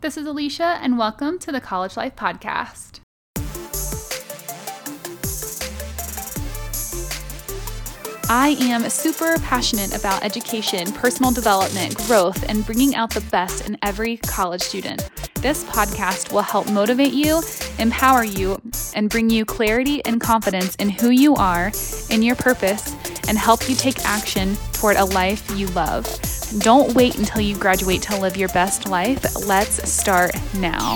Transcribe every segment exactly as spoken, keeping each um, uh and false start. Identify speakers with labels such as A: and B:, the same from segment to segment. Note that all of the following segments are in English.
A: This is Alicia, and welcome to the College Life Podcast. I am super passionate about education, personal development, growth, and bringing out the best in every college student. This podcast will help motivate you, empower you, and bring you clarity and confidence in who you are, in your purpose, and help you take action toward a life you love. Don't wait until you graduate to live your best life. Let's start now.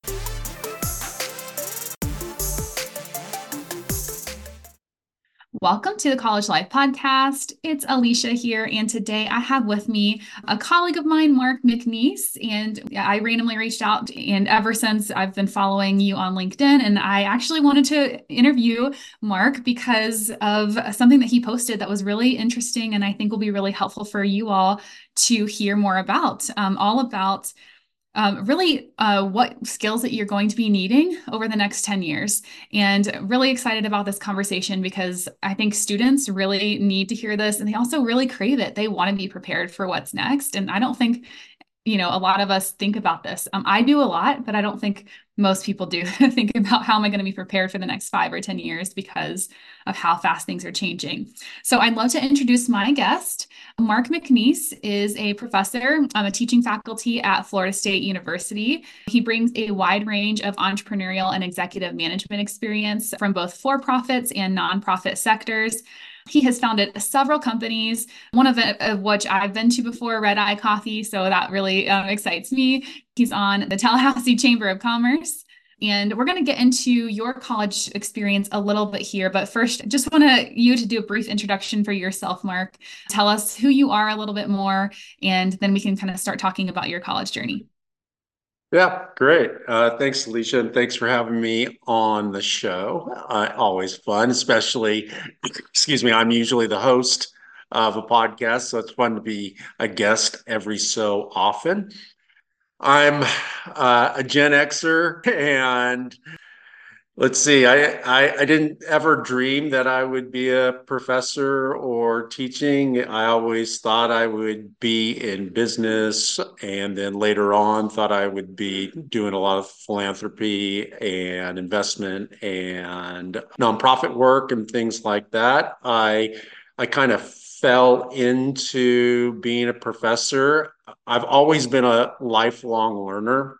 A: Welcome to the College Life Podcast. It's Alicia here, and today I have with me a colleague of mine, Mark McNeese, and I randomly reached out, and ever since I've been following you on LinkedIn, and I actually wanted to interview Mark because of something that he posted that was really interesting and I think will be really helpful for you all to hear more about, um, all about Um, really uh, what skills that you're going to be needing over the next ten years. And really excited about this conversation because I think students really need to hear this and they also really crave it. They want to be prepared for what's next. And I don't think, you know, a lot of us think about this. Um, I do a lot, but I don't think most people do think about how am I going to be prepared for the next five or ten years because of how fast things are changing. So I'd love to introduce my guest. Mark McNeese is a professor, um, a teaching faculty at Florida State University. He brings a wide range of entrepreneurial and executive management experience from both for-profits and nonprofit sectors. He has founded several companies, one of, it, of which I've been to before, Red Eye Coffee, so that really um, excites me. He's on the Tallahassee Chamber of Commerce. And we're going to get into your college experience a little bit here. But first, just want to, you to do a brief introduction for yourself, Mark. Tell us who you are a little bit more, and then we can kind of start talking about your college journey.
B: Yeah, great. Uh, thanks, Alicia, and thanks for having me on the show. Uh, always fun, especially, excuse me, I'm usually the host of a podcast, so it's fun to be a guest every so often. I'm uh, a Gen Xer, and let's see, I, I I didn't ever dream that I would be a professor or teaching. I always thought I would be in business, and then later on thought I would be doing a lot of philanthropy and investment and nonprofit work and things like that. I I kind of fell into being a professor. I've always been a lifelong learner,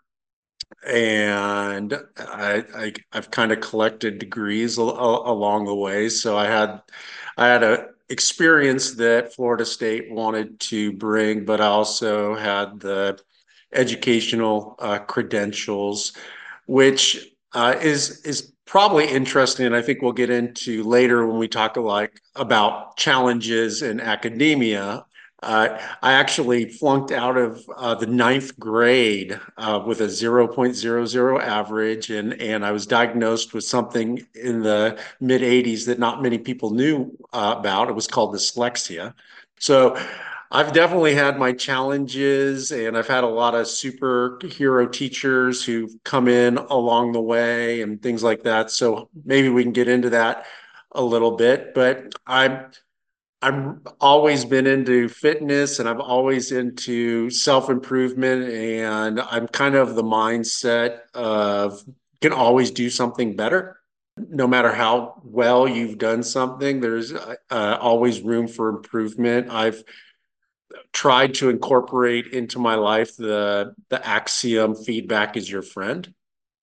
B: and I, I I've kind of collected degrees a, a, along the way. So I had I had a experience that Florida State wanted to bring, but I also had the educational uh, credentials, which uh, is is probably interesting. And I think we'll get into later when we talk like about challenges in academia. Uh, I actually flunked out of uh, the ninth grade uh, with a zero point zero zero average, and and I was diagnosed with something in the mid eighties that not many people knew uh, about. It was called dyslexia. So I've definitely had my challenges, and I've had a lot of superhero teachers who've come in along the way and things like that. So maybe we can get into that a little bit, but I'm I'm always been into fitness and I'm always into self-improvement, and I'm kind of the mindset of can always do something better. No matter how well you've done something, there's uh, always room for improvement. I've tried to incorporate into my life the the axiom feedback is your friend.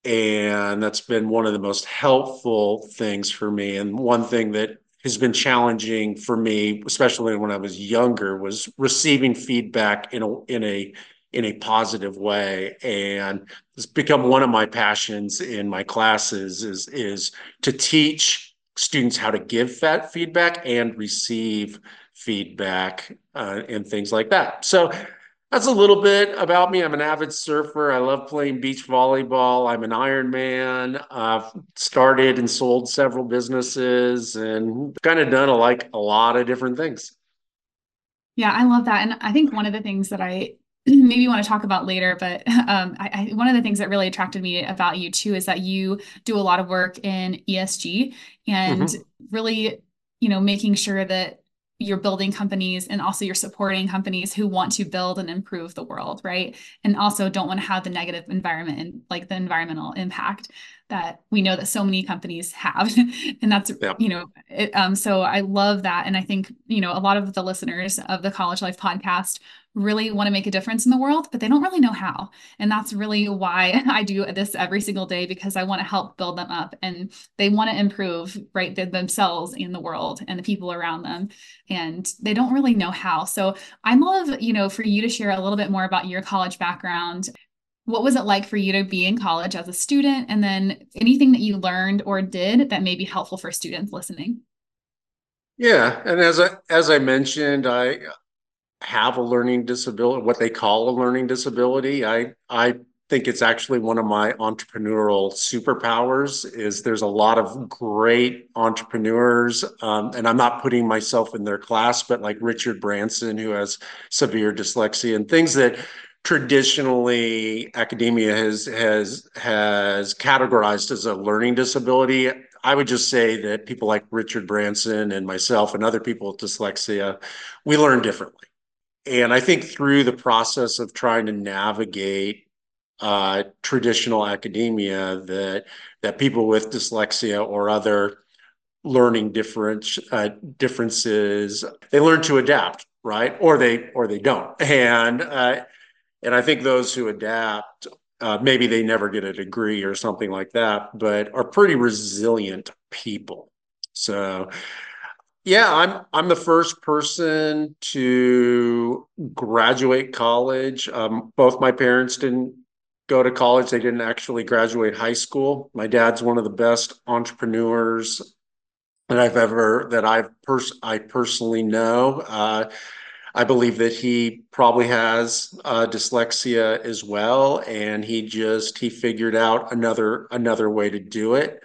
B: And that's been one of the most helpful things for me. And one thing that has been challenging for me, especially when I was younger, was receiving feedback in a in a in a positive way. And it's become one of my passions in my classes is is to teach students how to give that feedback and receive feedback uh, and things like that. So that's a little bit about me. I'm an avid surfer. I love playing beach volleyball. I'm an Ironman. I've started and sold several businesses and kind of done a, like a lot of different things.
A: Yeah, I love that. And I think one of the things that I maybe want to talk about later, but um, I, I, one of the things that really attracted me about you too is that you do a lot of work in E S G and
B: Mhm.
A: really, you know, making sure that you're building companies and also you're supporting companies who want to build and improve the world, right? And also don't want to have the negative environment and like the environmental impact that we know that so many companies have. And that's,
B: Yeah.
A: you know, it, um, so I love that. And I think, you know, a lot of the listeners of the College Life podcast really want to make a difference in the world, but they don't really know how. And that's really why I do this every single day, because I want to help build them up and they want to improve, right, themselves and the world and the people around them. And they don't really know how. So I'd love, you know, for you to share a little bit more about your college background. What was it like for you to be in college as a student? And then anything that you learned or did that may be helpful for students listening?
B: Yeah, and as I as I mentioned, I have a learning disability, what they call a learning disability. I I think it's actually one of my entrepreneurial superpowers is there's a lot of great entrepreneurs, um, and I'm not putting myself in their class, but like Richard Branson, who has severe dyslexia and things that traditionally academia has has has categorized as a learning disability. I would just say that people like Richard Branson and myself and other people with dyslexia, we learn differently. And I think through the process of trying to navigate uh, traditional academia, that that people with dyslexia or other learning difference uh, differences, they learn to adapt, right? Or they or they don't. And uh, and I think those who adapt, uh, maybe they never get a degree or something like that, but are pretty resilient people. So yeah, I'm I'm the first person to graduate college. Um, both my parents didn't go to college. They didn't actually graduate high school. My dad's one of the best entrepreneurs that I've ever that I've pers I personally know. Uh, I believe that he probably has uh, dyslexia as well, and he just he figured out another another way to do it.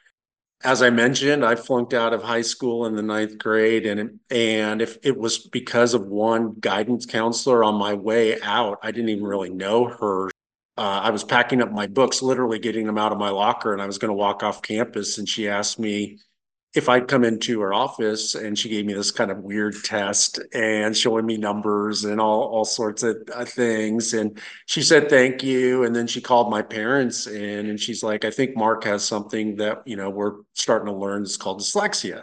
B: As I mentioned, I flunked out of high school in the ninth grade, and and if it was because of one guidance counselor on my way out, I didn't even really know her. Uh, I was packing up my books, literally getting them out of my locker, and I was going to walk off campus, and she asked me if I'd come into her office, and she gave me this kind of weird test and showing me numbers and all, all sorts of uh, things. And she said, thank you. And then she called my parents in and she's like, I think Mark has something that, you know, we're starting to learn. It's called dyslexia.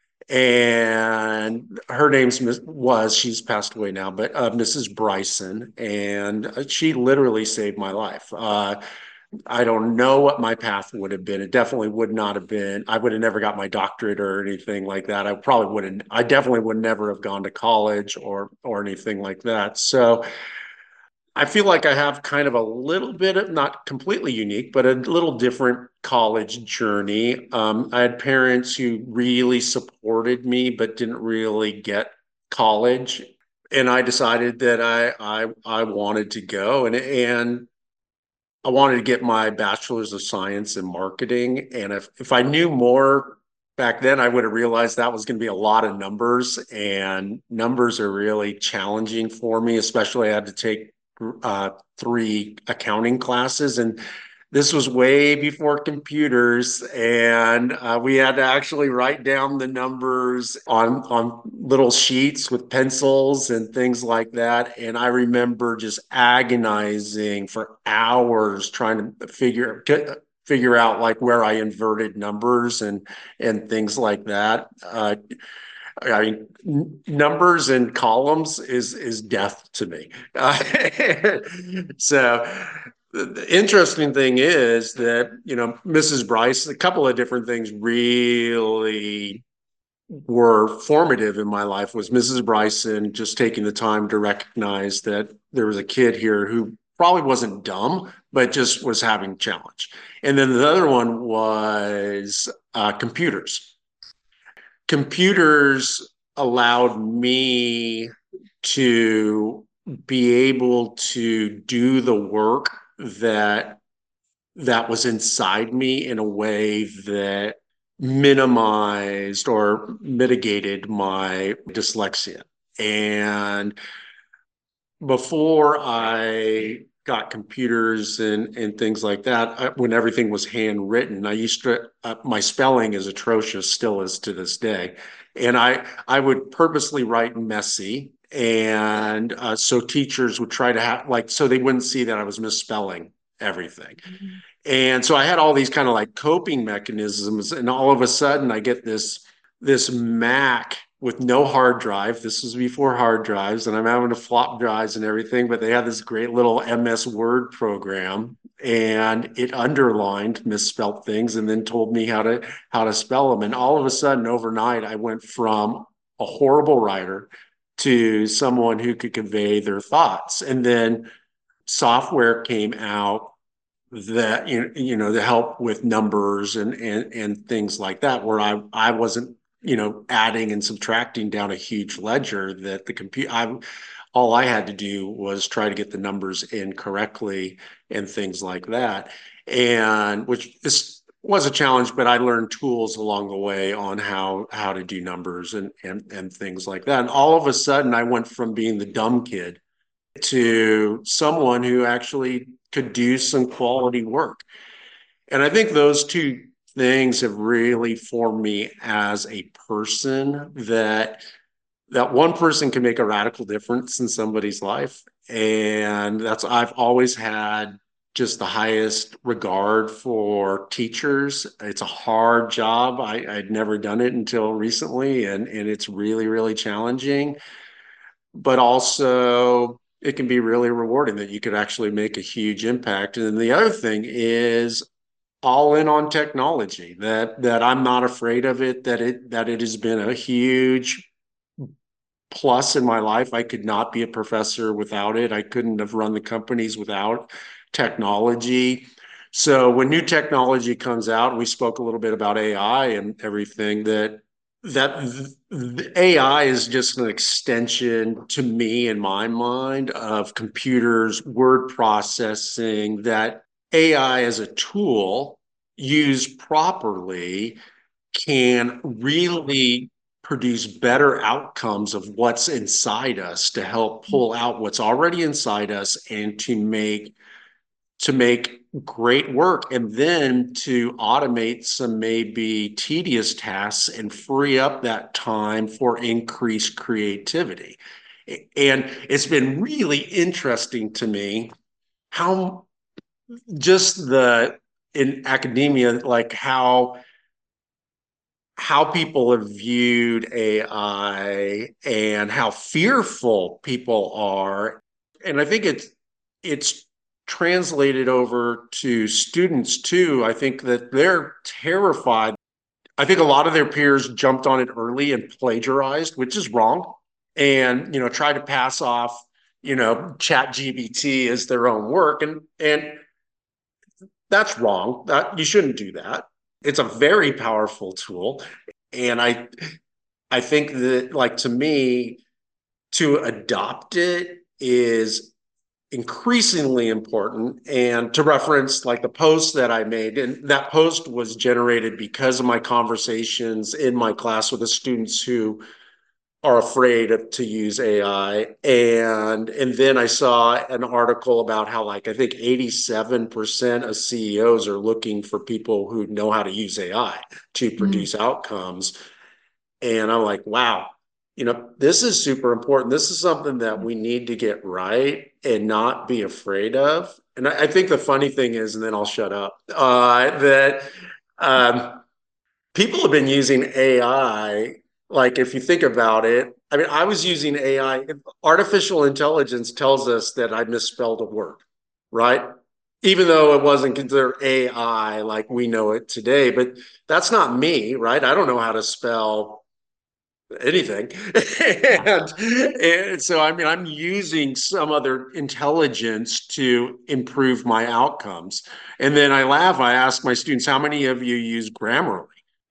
B: And her name's was, she's passed away now, but uh, Missus Bryson. And she literally saved my life. Uh, I don't know what my path would have been. It definitely would not have been. I would have never got my doctorate or anything like that. I probably wouldn't. I definitely would never have gone to college or or anything like that. So I feel like I have kind of a little bit of not completely unique, but a little different college journey. Um, I had parents who really supported me, but didn't really get college, and I decided that I I I wanted to go, and and I wanted to get my bachelor's of science in marketing. And if, if I knew more back then, I would have realized that was going to be a lot of numbers. And numbers are really challenging for me, especially I had to take uh, three accounting classes. And this was way before computers, and uh, we had to actually write down the numbers on on little sheets with pencils and things like that. And I remember just agonizing for hours trying to figure figure out like where I inverted numbers and and things like that. Uh, I mean, numbers and columns is is death to me. Uh, so the interesting thing is that, you know, Missus Bryce, a couple of different things really were formative in my life was Missus Bryson just taking the time to recognize that there was a kid here who probably wasn't dumb, but just was having challenge. And then the other one was uh, computers computers allowed me to be able to do the work that that was inside me in a way that minimized or mitigated my dyslexia. And before I got computers and and things like that, I, when everything was handwritten, I used to uh, my spelling is atrocious, still is to this day, and I I would purposely write messy, and uh, so teachers would try to have like so they wouldn't see that I was misspelling everything. And so I had all these kind of like coping mechanisms, and all of a sudden I get this this Mac with no hard drive. This was before hard drives, and I'm having to flop drives and everything, but they had this great little M S Word program, and it underlined misspelled things and then told me how to how to spell them. And all of a sudden, overnight, I went from a horrible writer to someone who could convey their thoughts. And then software came out that you you know to help with numbers and and and things like that, where I I wasn't you know adding and subtracting down a huge ledger that the computer I all I had to do was try to get the numbers in correctly and things like that, and which this was a challenge, but I learned tools along the way on how how to do numbers and and and things like that. And all of a sudden I went from being the dumb kid to someone who actually could do some quality work. And I think those two things have really formed me as a person, that that one person can make a radical difference in somebody's life. And that's I've always had just the highest regard for teachers. It's a hard job. I, I'd never done it until recently, and, and it's really, really challenging. But also it can be really rewarding that you could actually make a huge impact. And then the other thing is all in on technology, that that I'm not afraid of it, that it that it has been a huge plus in my life. I could not be a professor without it. I couldn't have run the companies without technology. So when new technology comes out, we spoke a little bit about A I and everything, that that A I is just an extension to me in my mind of computers, word processing, that A I as a tool used properly can really produce better outcomes of what's inside us, to help pull out what's already inside us and to make to make great work, and then to automate some maybe tedious tasks and free up that time for increased creativity. And it's been really interesting to me how just the in academia, like how how people have viewed A I and how fearful people are. And I think it's it's translated over to students too. I think that they're terrified. I think a lot of their peers jumped on it early and plagiarized, which is wrong, and you know, try to pass off, you know, Chat G P T as their own work. And and that's wrong. That you shouldn't do that. It's a very powerful tool. And I I think that, like, to me, to adopt it is increasingly important. And to reference like the post that I made, and that post was generated because of my conversations in my class with the students who are afraid of, to use A I. And and then I saw an article about how, like, I think eighty-seven percent of C E Os are looking for people who know how to use A I to produce mm. outcomes. And I'm like, wow, you know, this is super important. This is something that we need to get right and not be afraid of. And I, I think the funny thing is, and then I'll shut up, uh, that um, people have been using A I. Like, if you think about it, I mean, I was using A I. Artificial intelligence tells us that I misspelled a word, right? Even though it wasn't considered A I like we know it today. But that's not me, right? I don't know how to spell anything. and, and so, I mean, I'm using some other intelligence to improve my outcomes. And then I laugh. I ask my students, how many of you use Grammarly?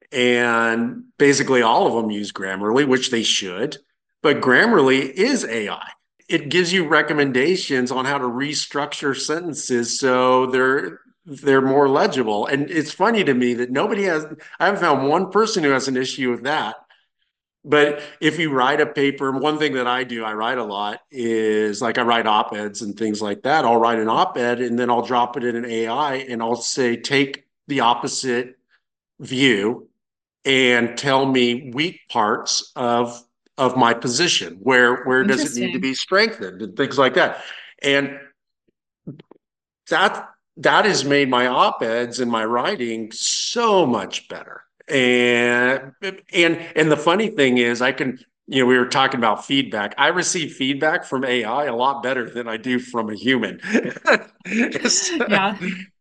B: And basically all of them use Grammarly, which they should. But Grammarly is A I. It gives you recommendations on how to restructure sentences so they're they're more legible. And it's funny to me that nobody has, I haven't found one person who has an issue with that. But if you write a paper, one thing that I do, I write a lot, is like I write op-eds and things like that. I'll write an op-ed and then I'll drop it in an A I and I'll say, take the opposite view and tell me weak parts of of my position. Where where does it need to
A: Interesting.
B: be strengthened and things like that. And that that has made my op-eds and my writing so much better. And and and the funny thing is, I can, you know, we were talking about feedback. I receive feedback from A I a lot better than I do from a human.
A: Yeah.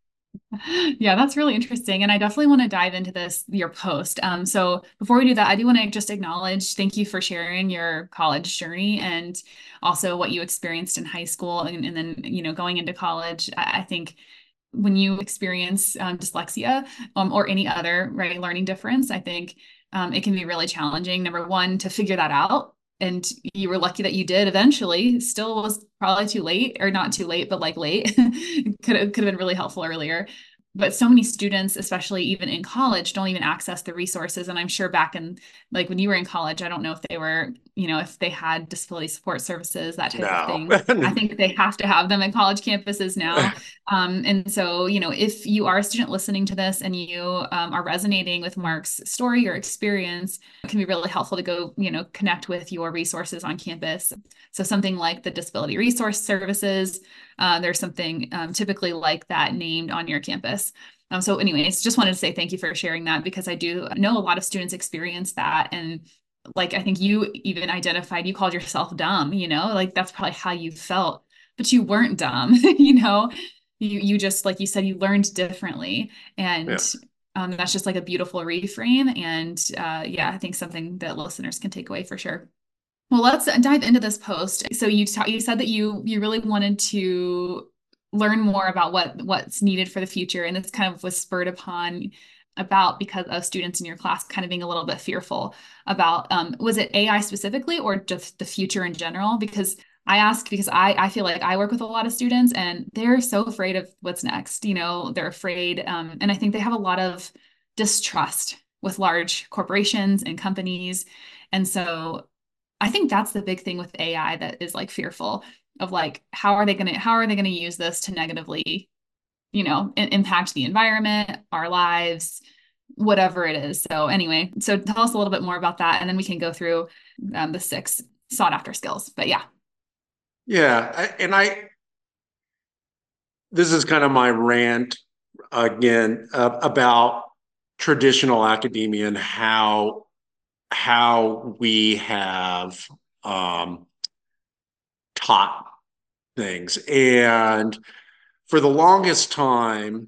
A: Yeah, that's really interesting. And I definitely want to dive into this, your post. Um, so before we do that, I do want to just acknowledge, thank you for sharing your college journey and also what you experienced in high school and, and then, you know, going into college. I, I think when you experience um, dyslexia um, or any other right learning difference, I think um, it can be really challenging. Number one, to figure that out. And you were lucky that you did eventually. Still was probably too late, or not too late, but like late. could have, could have been really helpful earlier. But so many students, especially even in college, don't even access the resources. And I'm sure back in, like when you were in college, I don't know if they were, you know, if they had disability support services, that type of
B: No.
A: thing. I think they have to have them at college campuses now. Um, and so, you know, if you are a student listening to this and you um, are resonating with Mark's story or experience, it can be really helpful to go, you know, connect with your resources on campus. So something like the Disability Resource Services, uh, there's something um, typically like that named on your campus. Um, so anyways, just wanted to say thank you for sharing that, because I do know a lot of students experience that. And like, I think you even identified, you called yourself dumb, you know, like that's probably how you felt, but you weren't dumb, you know, you, you just, like you said, you learned differently. And
B: Yeah.
A: um, that's just like a beautiful reframe. And uh, yeah, I think something that listeners can take away for sure. Well, let's dive into this post. So you ta- you said that you you really wanted to learn more about what what's needed for the future, and this kind of was spurred upon about because of students in your class kind of being a little bit fearful about um, was it A I specifically or just the future in general? Because I ask because I I feel like I work with a lot of students and they're so afraid of what's next. You know, they're afraid, um, and I think they have a lot of distrust with large corporations and companies, and so I think that's the big thing with A I that is like fearful of like how are they going to how are they going to use this to negatively, you know, i- impact the environment, our lives, whatever it is. So anyway, so tell us a little bit more about that, and then we can go through um, the six sought after skills. But yeah.
B: Yeah. I, and I, this is kind of my rant again uh, about traditional academia and how how we have um, taught things. And for the longest time,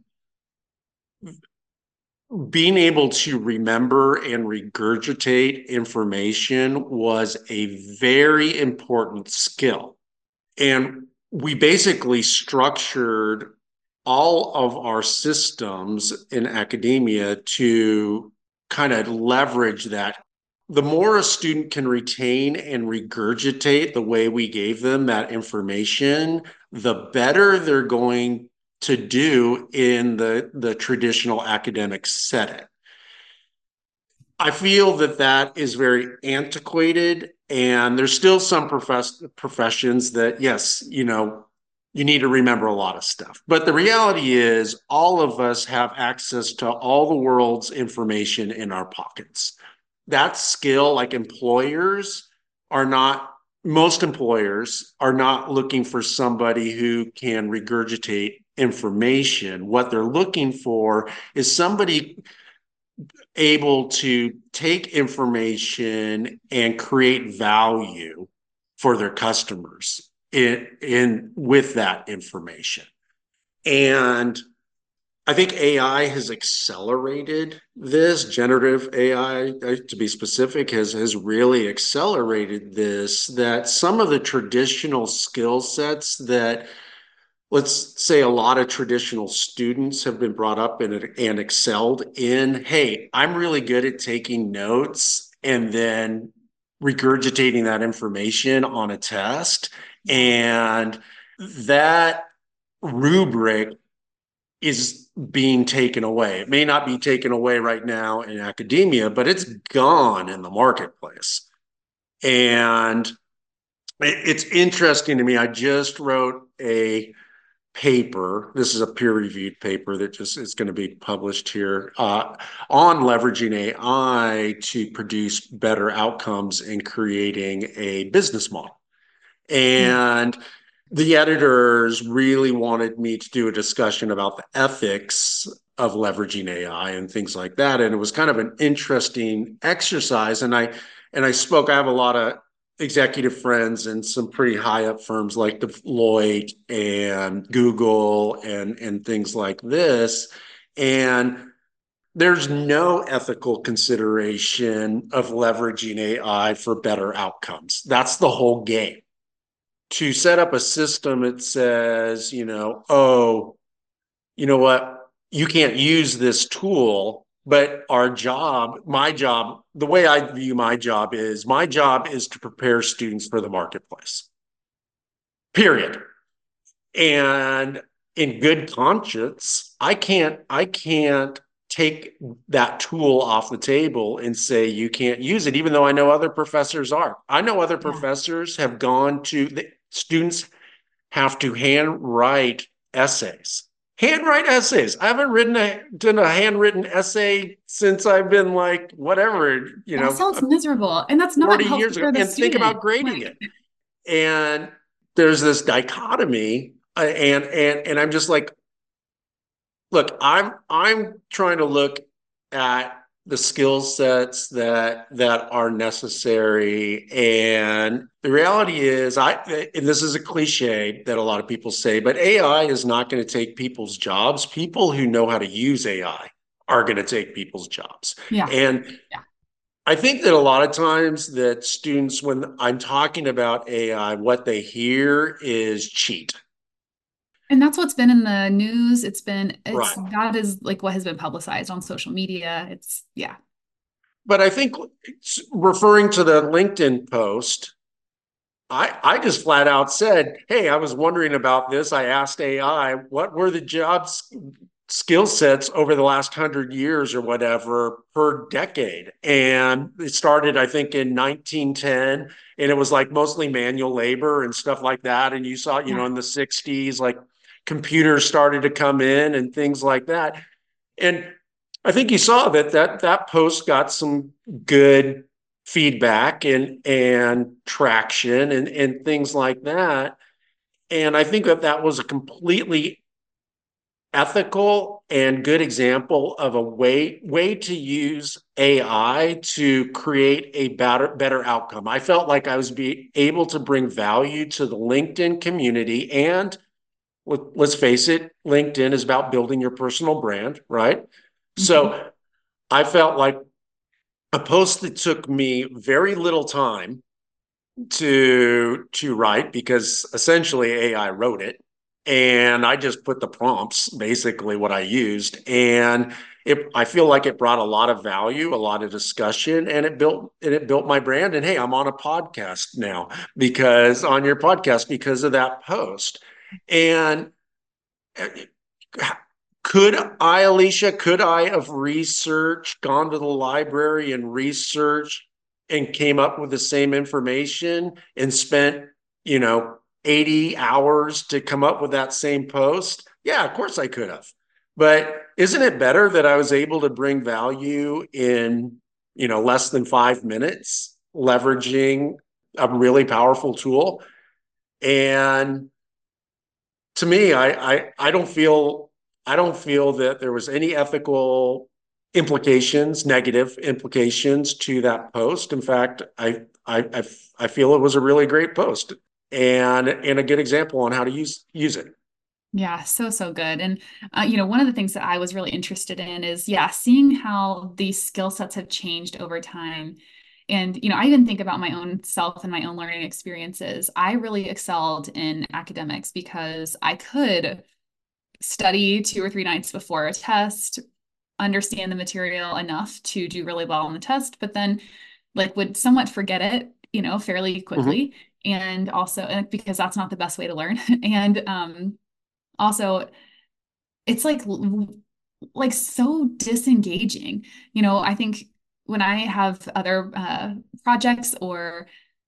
B: being able to remember and regurgitate information was a very important skill. And we basically structured all of our systems in academia to kind of leverage that. The more a student can retain and regurgitate the way we gave them that information, the better they're going to do in the, the traditional academic setting. I feel that that is very antiquated, and there's still some profess- professions that, yes, you know, you need to remember a lot of stuff. But the reality is, all of us have access to all the world's information in our pockets. That skill, like employers are not, most employers are not looking for somebody who can regurgitate information. What they're looking for is somebody able to take information and create value for their customers in, in with that information. And I think A I has accelerated this. Generative A I, to be specific, has has really accelerated this. That some of the traditional skill sets that, let's say, a lot of traditional students have been brought up and, and excelled in. Hey, I'm really good at taking notes and then regurgitating that information on a test.
A: Yeah.
B: And that rubric is being taken away. It may not be taken away right now in academia, but it's gone in the marketplace. And it's interesting to me. I just wrote a paper. This is a peer-reviewed paper that just is going to be published here uh, on leveraging A I to produce better outcomes in creating a business model. And the editors really wanted me to do a discussion about the ethics of leveraging A I and things like that. And it was kind of an interesting exercise. And I and I spoke, I have a lot of executive friends and some pretty high up firms like Deloitte and Google and, and things like this. And there's no ethical consideration of leveraging A I for better outcomes. That's the whole game. To set up a system that says, you know, oh, you know what, you can't use this tool, but our job, my job, the way I view my job is my job is to prepare students for the marketplace, period. And in good conscience, I can't, I can't take that tool off the table and say you can't use it, even though I know other professors are. I know other
A: Yeah.
B: professors have gone to, the students have to handwrite essays. Handwrite essays. I haven't written a done a handwritten essay since I've been like whatever, you
A: That
B: know,
A: sounds miserable. And that's not
B: forty
A: healthy
B: years ago.
A: for the
B: And think
A: student.
B: about grading
A: Like,
B: it. And there's this dichotomy, uh, and and and I'm just like, look, I'm I'm trying to look at the skill sets that that are necessary. And the reality is, I and this is a cliche that a lot of people say, but A I is not going to take people's jobs. People who know how to use A I are going to take people's jobs.
A: yeah.
B: And
A: Yeah.
B: I think that a lot of times that students, when I'm talking about A I, what they hear is cheat.
A: And that's what's been in the news. It's been, it's,
B: Right.
A: that is like what has been publicized on social media. It's, yeah.
B: But I think referring to the LinkedIn post, I, I just flat out said, hey, I was wondering about this. I asked A I, what were the jobs skill sets over the last hundred years or whatever per decade? And it started, I think, in nineteen ten, and it was like mostly manual labor and stuff like that. And you saw, you know,
A: Yeah.
B: in the sixties, like computers started to come in and things like that. And I think you saw that that that post got some good feedback and and traction and and things like that. And I think that that was a completely ethical and good example of a way way to use A I to create a better better outcome. I felt like I was be able to bring value to the LinkedIn community. And let, let's face it, LinkedIn is about building your personal brand, right?
A: Mhm.
B: So I felt like a post that took me very little time to to write, because essentially A I wrote it, and I just put the prompts, basically what I used. And it, I feel like it brought a lot of value, a lot of discussion, and it built and it built my brand. And hey, I'm on a podcast now because on your podcast because of that post. And could I, Alicia, could I have researched, gone to the library and researched and came up with the same information and spent, you know, eighty hours to come up with that same post? Yeah, of course I could have. But isn't it better that I was able to bring value in, you know, less than five minutes, leveraging a really powerful tool? And to me, I, I I don't feel I don't feel that there was any ethical implications, negative implications to that post. In fact, I I I, I feel it was a really great post and and a good example on how to use use it.
A: Yeah, so, so good. And, uh, you know, one of the things that I was really interested in is, yeah, seeing how these skill sets have changed over time. And, you know, I even think about my own self and my own learning experiences. I really excelled in academics because I could study two or three nights before a test, understand the material enough to do really well on the test, but then like would somewhat forget it, you know, fairly
B: Mm-hmm.
A: quickly. And also, and because that's not the best way to learn. And um, also, it's like like so disengaging. You know, I think when I have other uh, projects or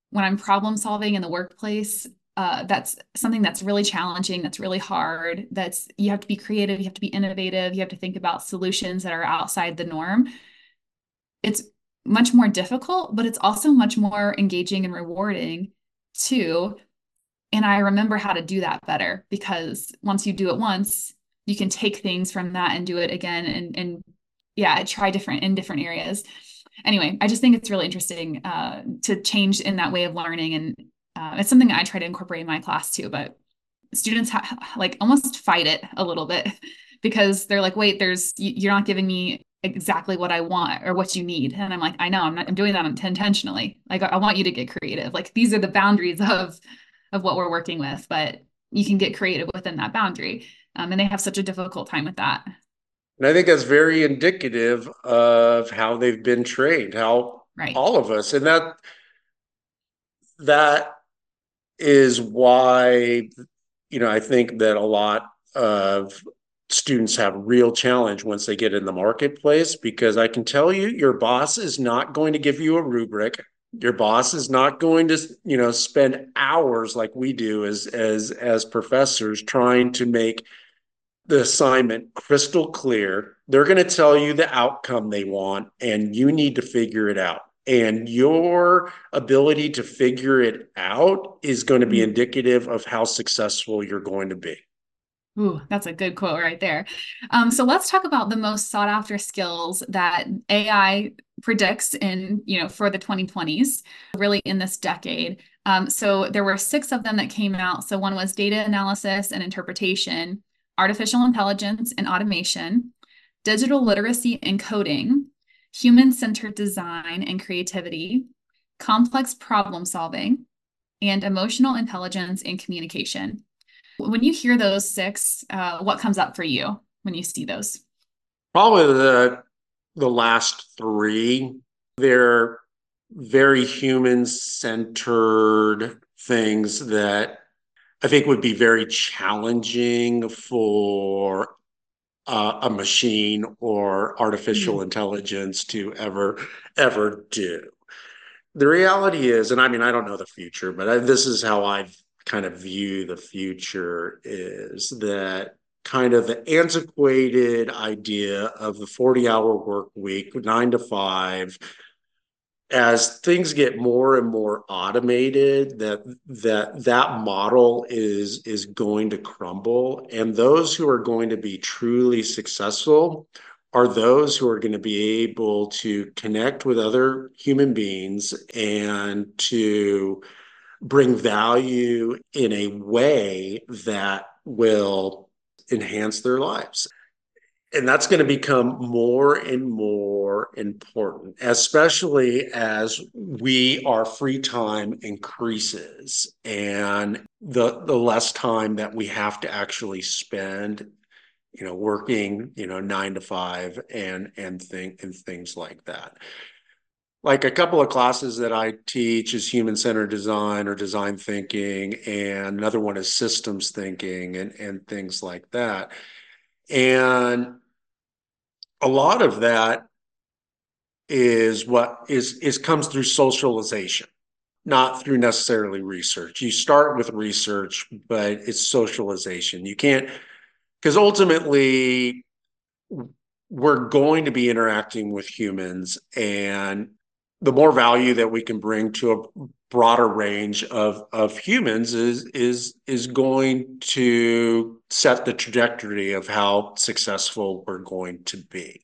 A: when I'm problem solving in the workplace, uh, that's something that's really challenging, that's really hard, that's you have to be creative, you have to be innovative, you have to think about solutions that are outside the norm. It's much more difficult, but it's also much more engaging and rewarding too. And I remember how to do that better because once you do it once, you can take things from that and do it again and and yeah, try different in different areas. Anyway, I just think it's really interesting uh, to change in that way of learning, and uh, it's something I try to incorporate in my class too. But students ha- like almost fight it a little bit because they're like, "Wait, there's you're not giving me exactly what I want or what you need," and I'm like, "I know, I'm not. I'm doing that intentionally. Like, I want you to get creative. Like, these are the boundaries of of what we're working with, but you can get creative within that boundary." Um, and they have such a difficult time with that.
B: And I think that's very indicative of how they've been trained, how
A: Right.
B: all of us, and that that is why, you know, I think that a lot of students have real challenge once they get in the marketplace, because I can tell you, your boss is not going to give you a rubric. Your boss is not going to, you know, spend hours like we do as as as professors trying to make the assignment crystal clear. They're going to tell you the outcome they want, and you need to figure it out. And your ability to figure it out is going to be
A: Mm.
B: indicative of how successful you're going to be.
A: Ooh, that's a good quote right there. Um, so let's talk about the most sought after skills that A I predicts in, you know, for the twenty twenties, really in this decade. Um, so there were six of them that came out. So one was data analysis and interpretation, artificial intelligence and automation, digital literacy and coding, human-centered design and creativity, complex problem solving, and emotional intelligence and communication. When you hear those six, uh, what comes up for you when you see those?
B: Probably the the last three. They're very human centered things that I think would be very challenging for uh, a machine or artificial
A: Mm.
B: intelligence to ever ever do. The reality is, and I mean, I don't know the future, but I, this is how I kind of view the future, is that kind of the antiquated idea of the forty hour work week, nine to five, as things get more and more automated, that that that model is is going to crumble, and those who are going to be truly successful are those who are going to be able to connect with other human beings and to bring value in a way that will enhance their lives. And that's going to become more and more important, especially as we our free time increases and the the less time that we have to actually spend, you know, working, you know, nine to five and and thing and things like that. Like a couple of classes that I teach is human centered design or design thinking, and another one is systems thinking and and things like that. And a lot of that is what is is comes through socialization, not through necessarily research. You start with research, but it's socialization. You can't, because ultimately we're going to be interacting with humans, and the more value that we can bring to a broader range of of humans is is is going to set the trajectory of how successful we're going to be.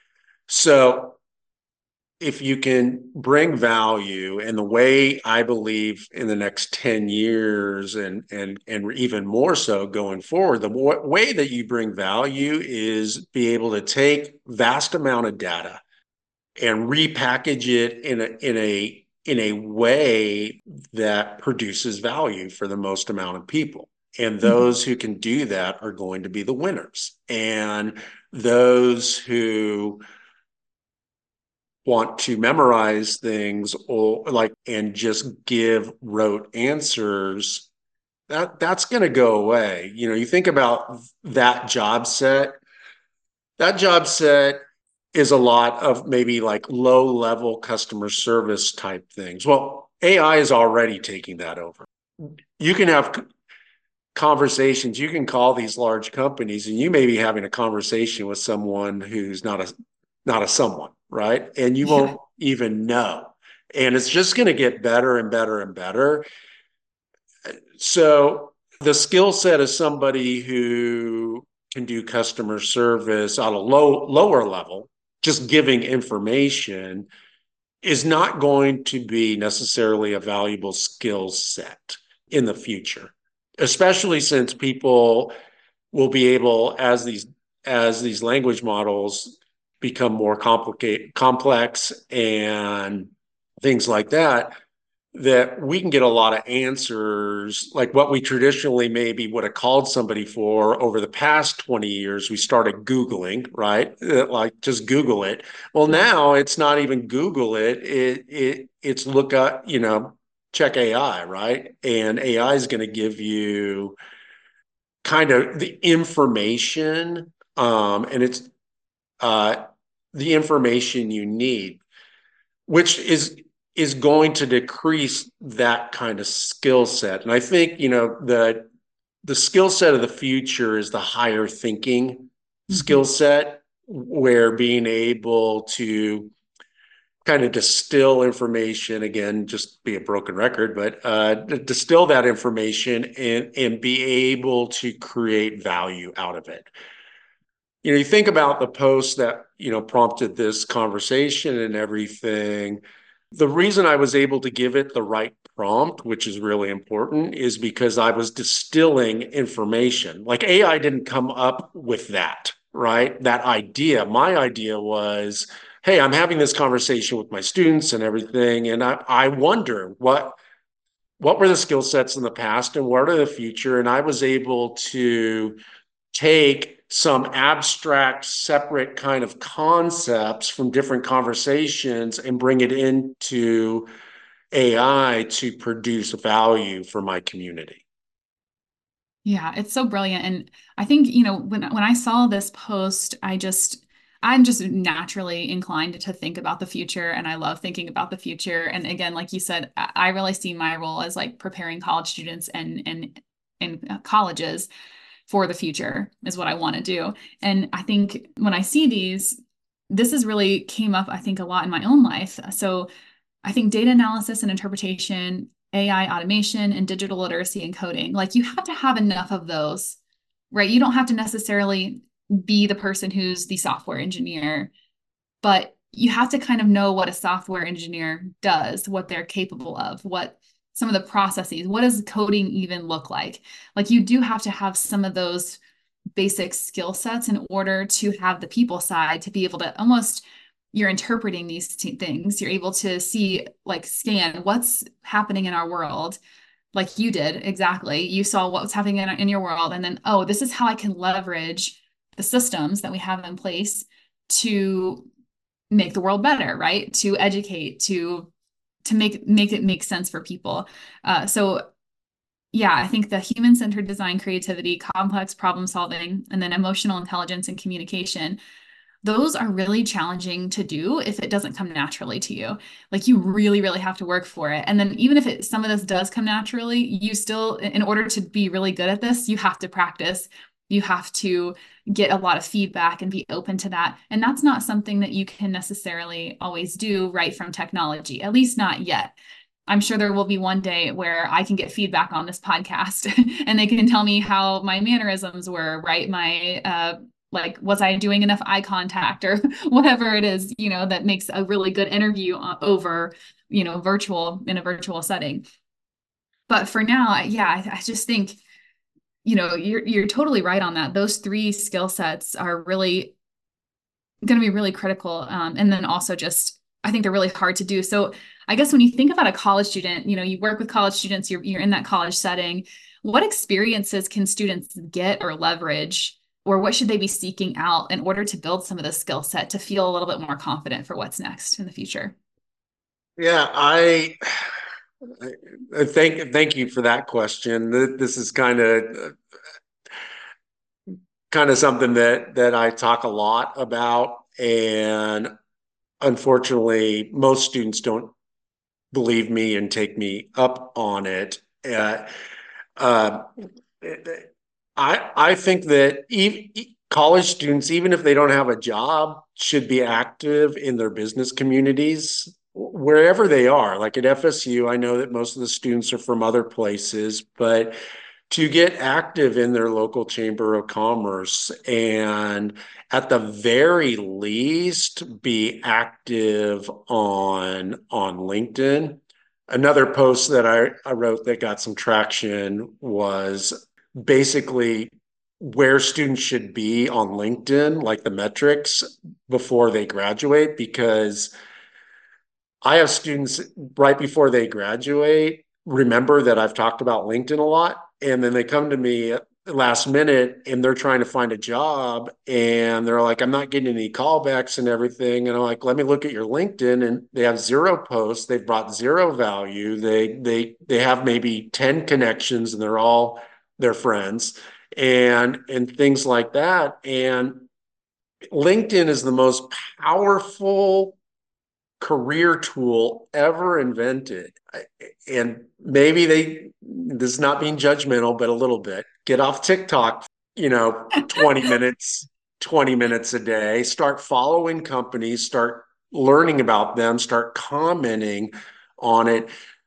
B: So if you can bring value, and the way I believe in the next ten years and and and even more so going forward, the more, way that you bring value is be able to take vast amount of data and repackage it in a in a in a way that produces value for the most amount of people. And
A: Mhm.
B: those who can do that are going to be the winners. And those who want to memorize things or like and just give rote answers, that that's going to go away. You know, you think about that job set, that job set is a lot of maybe like low level customer service type things. Well, A I is already taking that over. You can have conversations, you can call these large companies and you may be having a conversation with someone who's not a not a someone, right? And you
A: Yeah.
B: won't even know. And it's just going to get better and better and better. So the skill set of somebody who can do customer service on a low lower level, just giving information, is not going to be necessarily a valuable skill set in the future, especially since people will be able, as these as these language models become more complicated, complex, and things like that, that we can get a lot of answers like what we traditionally maybe would have called somebody for over the past twenty years. We started Googling, right? Like just Google it. Well,
A: Yeah.
B: now it's not even Google it. It, it it's look up, you know, check A I, right? And A I is going to give you kind of the information, um, and it's uh, the information you need, which is is going to decrease that kind of skill set. And I think, you know, the the skill set of the future is the higher thinking skill
A: Mhm.
B: set, where being able to kind of distill information, again, just be a broken record, but uh, distill that information and and be able to create value out of it. You know, you think about the post that, you know, prompted this conversation and everything. The reason I was able to give it the right prompt, which is really important, is because I was distilling information. Like A I didn't come up with that, right? That idea. My idea was, hey, I'm having this conversation with my students and everything, and I, I wonder what what were the skill sets in the past and what are the future? And I was able to take some abstract, separate kind of concepts from different conversations and bring it into A I to produce value for my community.
A: Yeah, it's so brilliant. And I think, you know, when when I saw this post, I just I'm just naturally inclined to think about the future and I love thinking about the future. And again, like you said, I I really see my role as like preparing college students and and and colleges for the future is what I want to do. And I think when I see these, this has really came up, I think, a lot in my own life. So I think data analysis and interpretation, A I automation, and digital literacy and coding, like you have to have enough of those, right? You don't have to necessarily be the person who's the software engineer, but you have to kind of know what a software engineer does, what they're capable of, what some of the processes, what does coding even look like? Like you do have to have some of those basic skill sets in order to have the people side to be able to almost you're interpreting these t- things. You're able to see, like, scan what's happening in our world, like you did exactly. You saw what was happening in, in your world, and then, oh, this is how I can leverage the systems that we have in place to make the world better, right? To educate, to to make make it make sense for people. Uh, so yeah, I think the human-centered design, creativity, complex problem solving, and then emotional intelligence and communication, those are really challenging to do if it doesn't come naturally to you. Like you really, really have to work for it. And then even if it, some of this does come naturally, you still, in order to be really good at this, you have to practice. You have to get a lot of feedback and be open to that. And that's not something that you can necessarily always do right from technology, at least not yet. I'm sure there will be one day where I can get feedback on this podcast and they can tell me how my mannerisms were, right? My, uh, like, was I doing enough eye contact or whatever it is, you know, that makes a really good interview over, you know, virtual in a virtual setting. But for now, yeah, I, I just think, you know, you're, you're totally right on that. Those three skill sets are really going to be really critical. Um, and then also just, I think they're really hard to do. So I guess when you think about a college student, you know, you work with college students, you're, you're in that college setting. What experiences can students get or leverage, or what should they be seeking out in order to build some of the skill set to feel a little bit more confident for what's next in the future?
B: Yeah, I, I thank thank you for that question. This is kind of kind of something that that I talk a lot about, and unfortunately, most students don't believe me and take me up on it. Uh, uh, I I think that even college students, even if they don't have a job, should be active in their business communities wherever they are. Like at F S U, I know that most of the students are from other places, but to get active in their local chamber of commerce and at the very least be active on on LinkedIn. Another post that I, I wrote that got some traction was basically where students should be on LinkedIn, like the metrics before they graduate, because I have students right before they graduate remember that I've talked about LinkedIn a lot. And then they come to me last minute and they're trying to find a job and they're like, I'm not getting any callbacks and everything. And I'm like, let me look at your LinkedIn. And they have zero posts. They've brought zero value. They they they have maybe ten connections and they're all their friends and and things like that. And LinkedIn is the most powerful career tool ever invented. And maybe they, this is not being judgmental, but a little bit, get off TikTok, you know, twenty minutes, twenty minutes a day, start following companies, start learning about them, start commenting on it.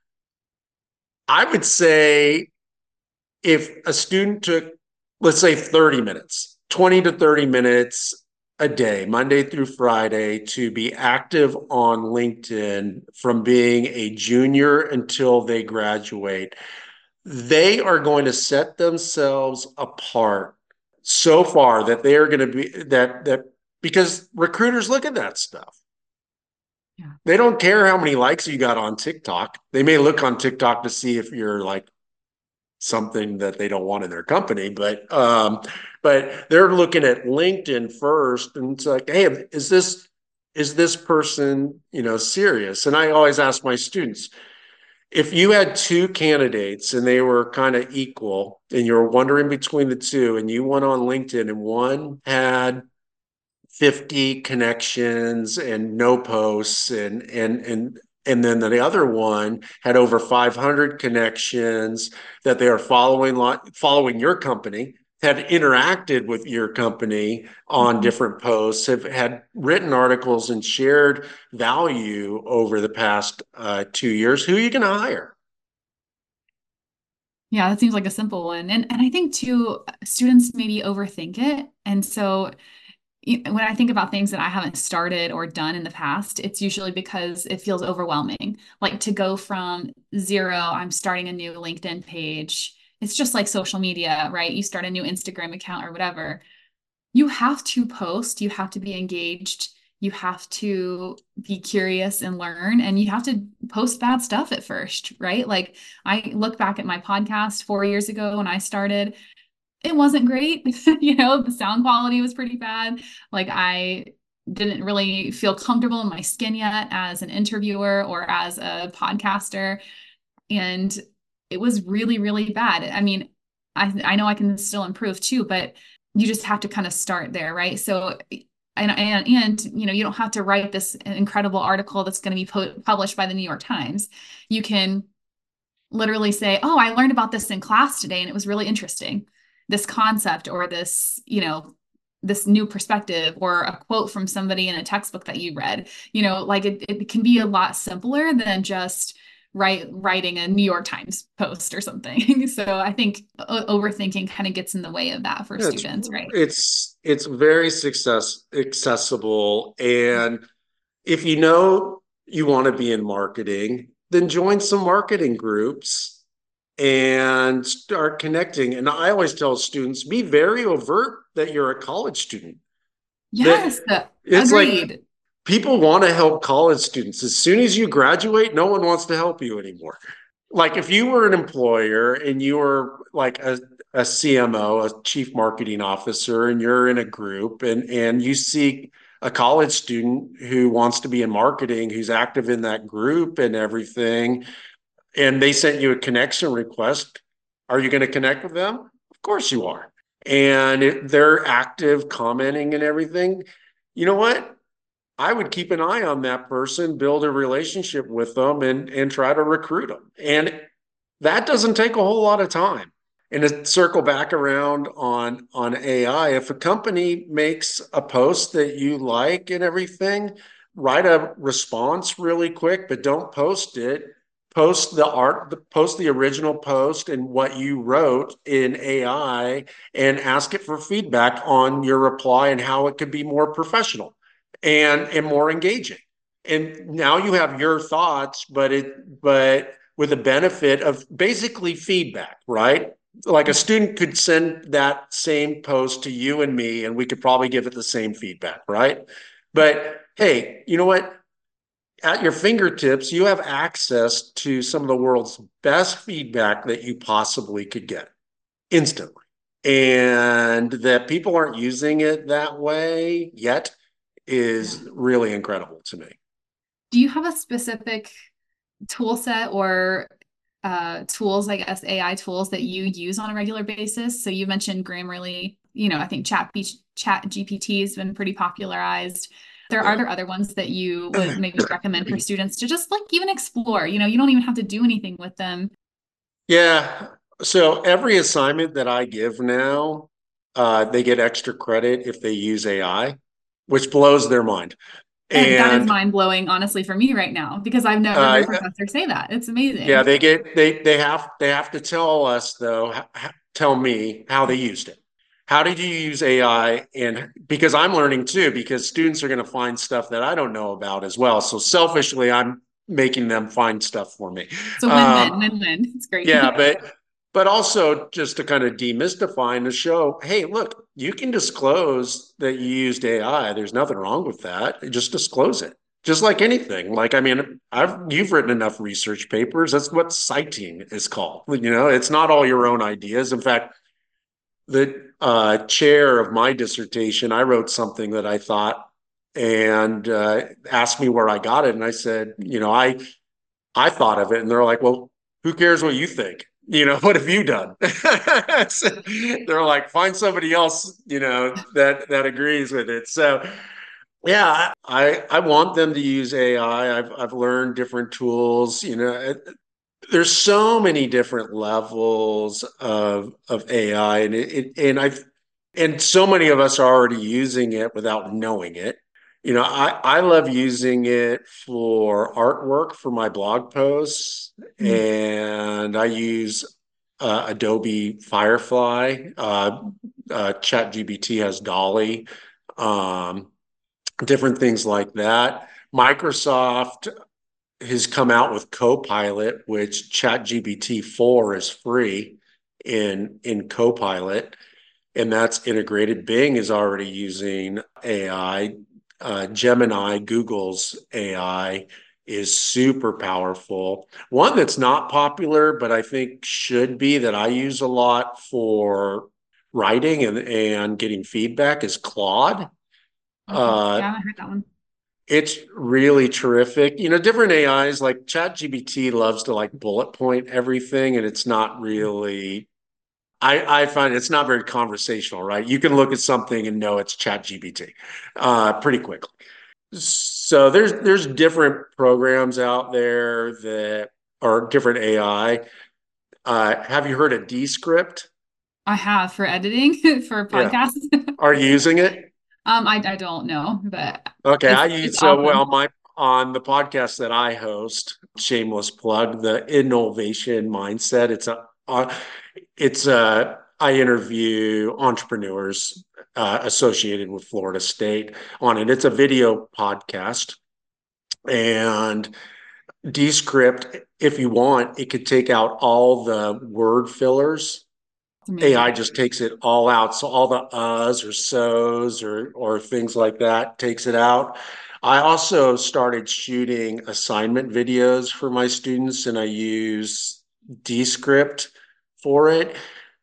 B: I would say if a student took, let's say thirty minutes, twenty to thirty minutes a day, Monday through Friday, to be active on LinkedIn from being a junior until they graduate, they are going to set themselves apart so far that they are going to be that that because recruiters look at that stuff.
A: Yeah.
B: They don't care how many likes you got on TikTok. They may look on TikTok to see if you're like something that they don't want in their company, but um, but they're looking at LinkedIn first, and it's like, hey, is this is this person, you know, serious? And I always ask my students, if you had two candidates and they were kind of equal, and you're wondering between the two, and you went on LinkedIn and one had fifty connections and no posts and and and and then the other one had over five hundred connections that they are following following your company, had interacted with your company on
A: Mhm.
B: different posts, have had written articles and shared value over the past uh, two years. Who are you going to hire?
A: Yeah, that seems like a simple one. And and I think too, students maybe overthink it. And so you- when I think about things that I haven't started or done in the past, it's usually because it feels overwhelming. Like to go from zero, I'm starting a new LinkedIn page. It's just like social media, right? You start a new Instagram account or whatever. You have to post, you have to be engaged, you have to be curious and learn, and you have to post bad stuff at first, right? Like I look back at my podcast four years ago when I started, it wasn't great. You know, the sound quality was pretty bad. Like I didn't really feel comfortable in my skin yet as an interviewer or as a podcaster. And it was really, really bad. I mean, I I know I can still improve too, but you just have to kind of start there, right? So and and and you know, you don't have to write this incredible article that's going to be po- published by the New York Times. You can literally say, "Oh, I learned about this in class today and it was really interesting. This concept or this, you know, this new perspective or a quote from somebody in a textbook that you read." You know, like it, it can be a lot simpler than just write writing a New York Times post or something. So I think overthinking kind of gets in the way of that for
B: Yeah, it's
A: students, right?
B: it's it's very success accessible, and if you know you want to be in marketing, then join some marketing groups and start connecting. And I always tell students, be very overt that you're a college student.
A: Yes,
B: That it's like
A: agreed.
B: people want to help college students. As soon as you graduate, no one wants to help you anymore. Like if you were an employer and you were like a, a C M O, a chief marketing officer, and you're in a group and, and you see a college student who wants to be in marketing, who's active in that group and everything, and they sent you a connection request, are you going to connect with them? Of course you are. And it, they're active, commenting and everything. You know what? I would keep an eye on that person, build a relationship with them, and and try to recruit them. And that doesn't take a whole lot of time. And to circle back around on on A I, if a company makes a post that you like and everything, write a response really quick, but don't post it. Post the art, post the original post and what you wrote in A I and ask it for feedback on your reply and how it could be more professional and and more engaging. And now you have your thoughts, but it but with the benefit of basically feedback, right? Like a
A: Yeah.
B: student could send that same post to you and me, and we could probably give it the same feedback, right? But hey, you know what? At your fingertips, you have access to some of the world's best feedback that you possibly could get instantly. And that people aren't using it that way yet
A: Yeah.
B: is really incredible to me.
A: Do you have a specific tool set or uh, tools, I guess, A I tools that you use on a regular basis? So you mentioned Grammarly. You know, I think Chat Chat G P T has been pretty popularized. There are
B: Yeah.
A: there other ones that you would maybe recommend for students to just like even explore? You know, you don't even have to do anything with them.
B: Yeah. So every assignment that I give now, uh, they get extra credit if they use A I, which blows their mind.
A: And that is
B: And
A: mind blowing, honestly, for me right now, because I've never heard
B: uh,
A: a professor say that. It's
B: yeah,
A: amazing.
B: they get they they have they have to tell us though, ha- tell me how they used it. How did you use A I? And because I'm learning too, because students are going to find stuff that I don't know about as well. So selfishly, I'm making them find stuff for me.
A: So win-win,
B: Um,
A: win-win. It's great.
B: Yeah, but but also just to kind of demystify and to show, hey, look, you can disclose that you used A I. There's nothing wrong with that. Just disclose it. Just like anything. Like, I mean, I've you've written enough research papers. That's what citing is called. You know, it's not all your own ideas. In fact, the uh, chair of my dissertation, I wrote something that I thought and uh, asked me where I got it. And I said, you know, I I thought of it, and they're like, "Well, who cares what you think? You know, what have you done?" So they're like, "Find somebody else, you know, that that agrees with it." So, yeah, I I want them to use A I. I've I've learned different tools. You know, it, there's so many different levels of of A I, and it, it and I and so many of us are already using it without knowing it. You know, I, I love using it for artwork for my blog posts,
A: Mm.
B: and I use uh, Adobe Firefly. Uh, uh, ChatGPT has Dolly, um, different things like that. Microsoft has come out with Copilot, which ChatGPT four is free in in Copilot, and that's integrated. Bing is already using A I. Uh, Gemini, Google's A I, is super powerful. One that's not popular, but I think should be that I use a lot for writing and, and getting feedback is Claude.
A: Okay.
B: Uh,
A: Yeah, I heard that one.
B: it's really terrific. You know, different A Is like ChatGPT loves to like bullet point everything, and it's not really I, I find it's not very conversational, right? You can look at something and know it's Chat G P T uh, pretty quickly. So there's there's different programs out there that are different A I. Uh, have you heard of Descript?
A: I have for editing for
B: Yeah.
A: podcasts.
B: Are you using it?
A: Um, I, I don't know, but
B: Okay, I
A: it's it's
B: use so well
A: awesome.
B: my on the podcast that I host, shameless plug, the innovation mindset. It's a uh, it's a I interview entrepreneurs uh, associated with Florida State on it. It's a video podcast, and Descript, if you want, it could take out all the word fillers.
A: It's
B: A I
A: amazing.
B: just takes it all out. So all the uhs or so's or or things like that takes it out. I also started shooting assignment videos for my students, and I use Descript for it.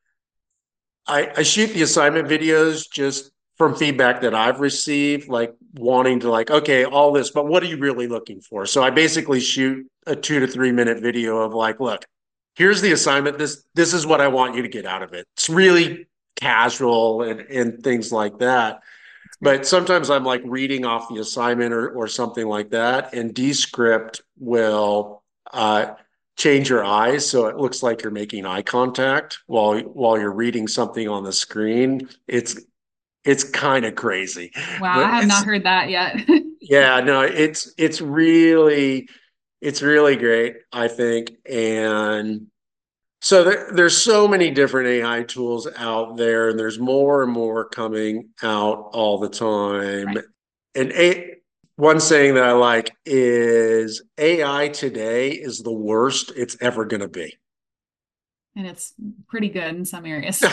B: I, I shoot the assignment videos just from feedback that I've received, like wanting to like, okay, all this, but what are you really looking for? So I basically shoot a two to three minute video of like, look, here's the assignment. This this is what I want you to get out of it. It's really casual and, and things like that. But sometimes I'm like reading off the assignment or, or something like that, and Descript will uh, change your eyes so it looks like you're making eye contact while while you're reading something on the screen. It's it's kind of crazy,
A: Wow, I
B: but
A: have not
B: it's
A: heard that yet.
B: yeah, no, it's it's really it's really great, I think. And so there, there's so many different A I tools out there, and there's more and more coming out all the time.
A: Right.
B: And a, one saying that I like is A I today is the worst it's ever going to be.
A: And it's pretty good in some areas.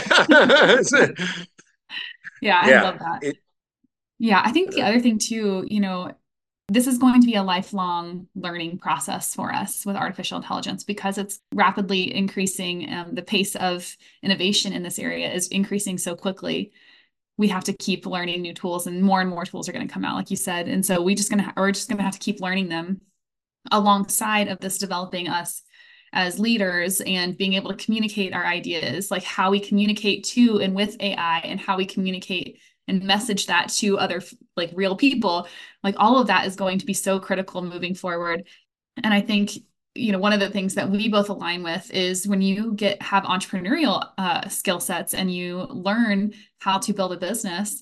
A: Yeah, I
B: Yeah.
A: love that.
B: It,
A: Yeah, I think the other thing too, you know, this is going to be a lifelong learning process for us with artificial intelligence because it's rapidly increasing. Um, the pace of innovation in this area is increasing so quickly. We have to keep learning new tools, and more and more tools are going to come out, like you said. And so we just gonna we're just gonna have to keep learning them alongside of this developing us as leaders and being able to communicate our ideas, like how we communicate to and with A I and how we communicate and message that to other like real people. Like all of that is going to be so critical moving forward. And I think, you know, one of the things that we both align with is when you get have entrepreneurial uh, skill sets and you learn how to build a business,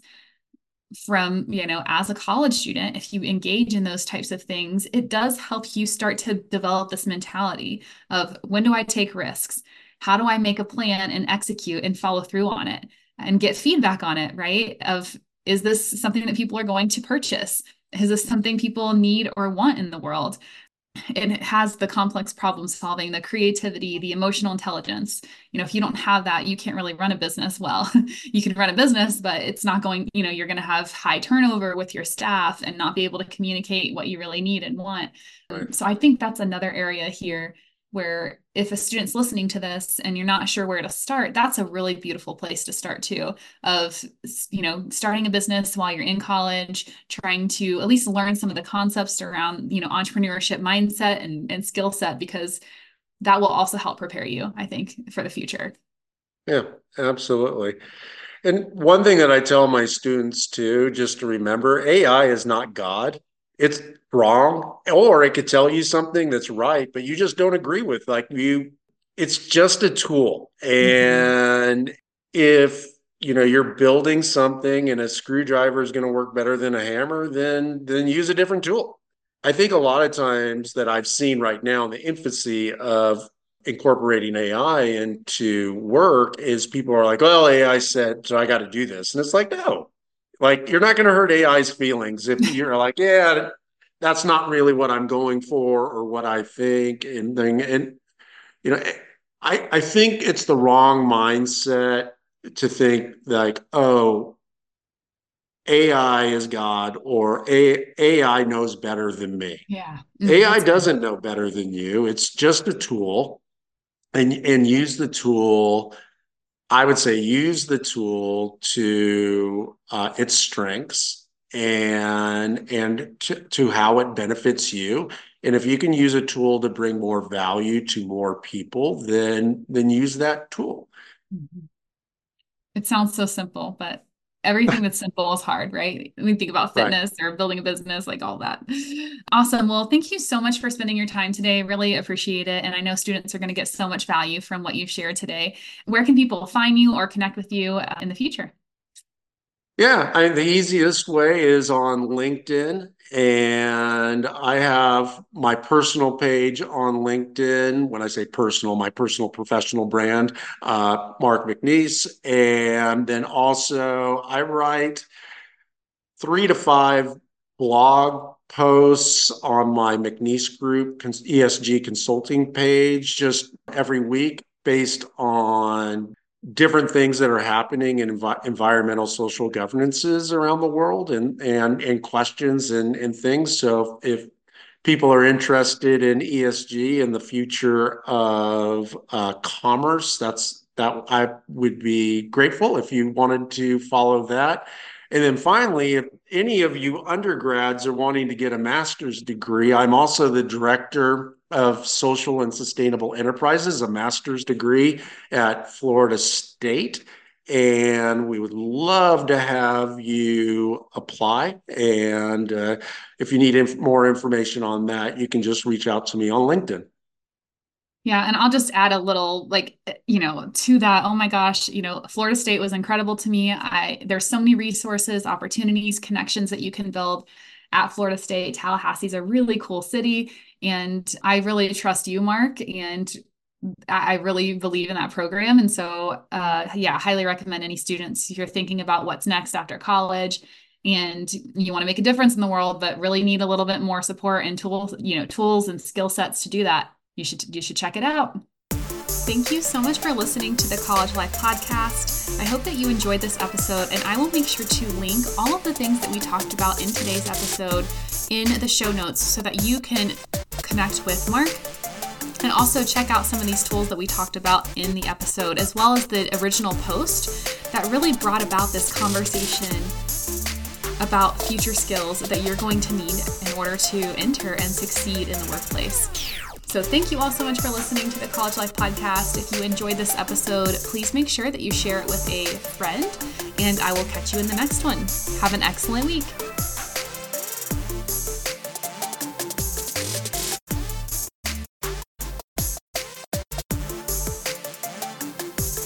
A: from, you know, as a college student, if you engage in those types of things, it does help you start to develop this mentality of when do I take risks? How do I make a plan and execute and follow through on it and get feedback on it, right? Of is this something that people are going to purchase? Is this something people need or want in the world? It has the complex problem solving, the creativity, the emotional intelligence. You know, if you don't have that, you can't really run a business well. You can run a business, but it's not going, you know, you're going to have high turnover with your staff and not be able to communicate what you really need and want.
B: right.
A: So I think that's another area here where if a student's listening to this and you're not sure where to start, that's a really beautiful place to start too, of, you know, starting a business while you're in college, trying to at least learn some of the concepts around, you know, entrepreneurship mindset and, and skill set, because that will also help prepare you, I think, for the future.
B: Yeah, absolutely. And one thing that I tell my students too, just to remember, A I is not God. It's wrong, or it could tell you something that's right, but you just don't agree with. Like you, it's just a tool.
A: Mm-hmm.
B: And if you know you're building something and a screwdriver is going to work better than a hammer, then then use a different tool. I think a lot of times that I've seen right now in the infancy of incorporating A I into work is people are like, well, A I said, so I got to do this. And it's like, no, like you're not going to hurt A I's feelings if you're like, yeah, that's not really what I'm going for or what I think. And thing. And, you know, I, I think it's the wrong mindset to think like, oh, A I is God or A, AI knows better than me.
A: Yeah. Mm,
B: A I
A: that's good.
B: doesn't know better than you. It's just a tool and and use the tool. I would say use the tool to uh, its strengths and and to, to how it benefits you. And if you can use a tool to bring more value to more people, then then use that tool.
A: Mhm. It sounds so simple, but everything that's simple is hard, right? We think about
B: Right.
A: fitness or building a business, like all that. Awesome. Well, thank you so much for spending your time today. Really appreciate it. And I know students are going to get so much value from what you've shared today. Where can people find you or connect with you uh, in the future?
B: Yeah, I, the easiest way is on LinkedIn, and I have my personal page on LinkedIn. When I say personal, my personal professional brand, uh, Mark McNeese, and then also I write three to five blog posts on my McNeese Group E S G consulting page just every week based on different things that are happening in envi- environmental social governances around the world and and and questions and and things. So if people are interested in E S G and the future of uh, commerce, that's that I would be grateful if you wanted to follow that. And then finally, if any of you undergrads are wanting to get a master's degree, I'm also the director of social and sustainable enterprises, a master's degree at Florida State. and we would love to have you apply. And uh, if you need inf- more information on that, you can just reach out to me on LinkedIn.
A: Yeah, and I'll just add a little like, you know, to that. Oh my gosh, you know, Florida State was incredible to me. I there's so many resources, opportunities, connections that you can build at Florida State. Tallahassee's a really cool city, and I really trust you, Mark, and I really believe in that program. And so, uh, yeah, I highly recommend any students if you're thinking about what's next after college and you want to make a difference in the world, but really need a little bit more support and tools, you know, tools and skill sets to do that. You should you should check it out. Thank you so much for listening to the College Life Podcast. I hope that you enjoyed this episode, and I will make sure to link all of the things that we talked about in today's episode in the show notes so that you can connect with Mark and also check out some of these tools that we talked about in the episode, as well as the original post that really brought about this conversation about future skills that you're going to need in order to enter and succeed in the workplace. So thank you all so much for listening to the College Life Podcast. If you enjoyed this episode, please make sure that you share it with a friend, and I will catch you in the next one. Have an excellent week.